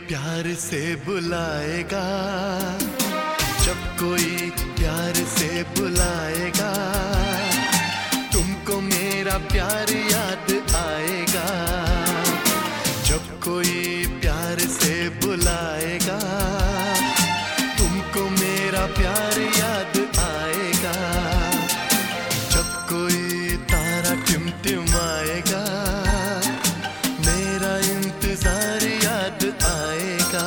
प्यार से बुलाएगा, जब कोई प्यार से बुलाएगा, तुमको मेरा प्यार याद आएगा। जब कोई प्यार से बुलाएगा, तुमको मेरा प्यार याद आएगा। जब कोई तारा टिमटिमाएगा, मेरा इंतजार याद आएगा।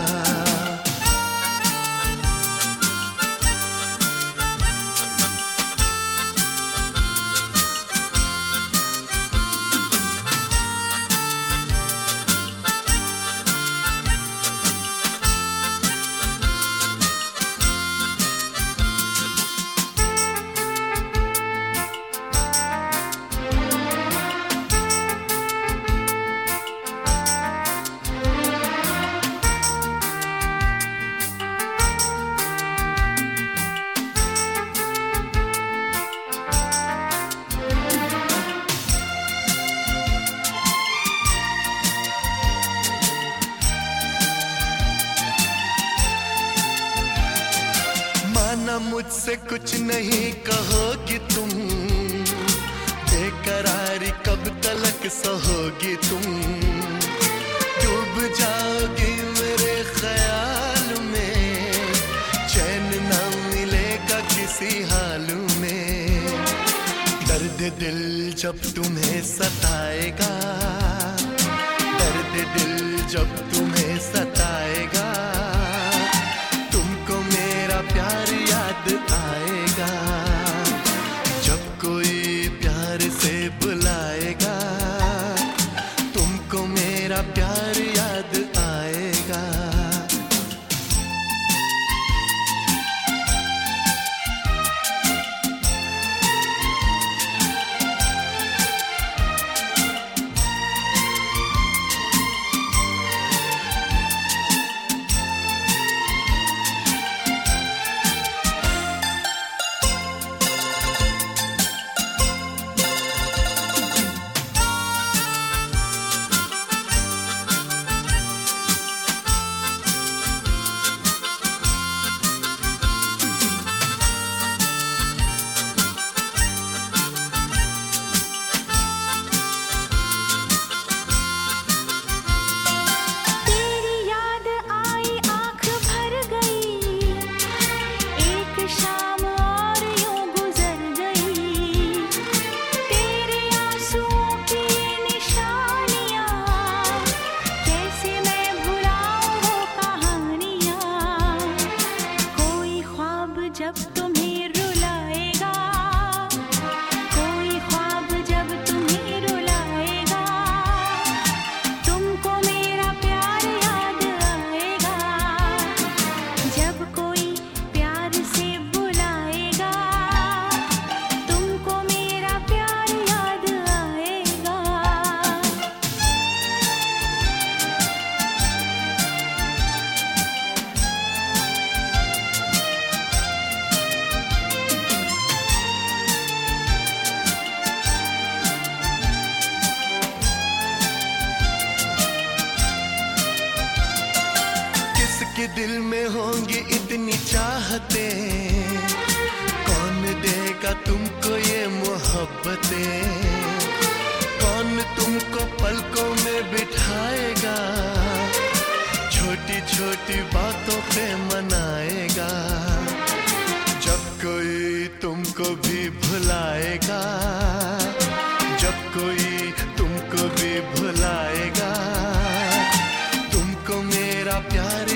माना मुझसे कुछ नहीं कहोगी तुम, बेकरारी कब तलक सहोगी तुम। डूब जाओगी मेरे ख्याल में, चैन ना मिलेगा किसी हाल में। दर्द दिल जब तुम्हें सताएगा, दर्द दिल जब तुम्हें सताएगा, तुमको मेरा प्यार याद आएगा। जब कोई प्यार से बुलाएगा, तुमको मेरा प्यार याद आएगा। जब तुम्हें रुलाएगा, कोई ख्वाब जब तुम्हें रुलाएगा, तुमको मेरा प्यार याद आएगा। जब कोई प्यार से बुलाएगा, तुमको मेरा प्यार याद आएगा। के दिल में होंगी इतनी चाहतें, कौन देगा तुमको ये मोहब्बतें। कौन तुमको पलकों में बिठाएगा, छोटी छोटी बातों पे मनाएगा। जब कोई तुमको भी भुलाएगा, जब कोई तुमको भी भुलाएगा, तुमको मेरा प्यार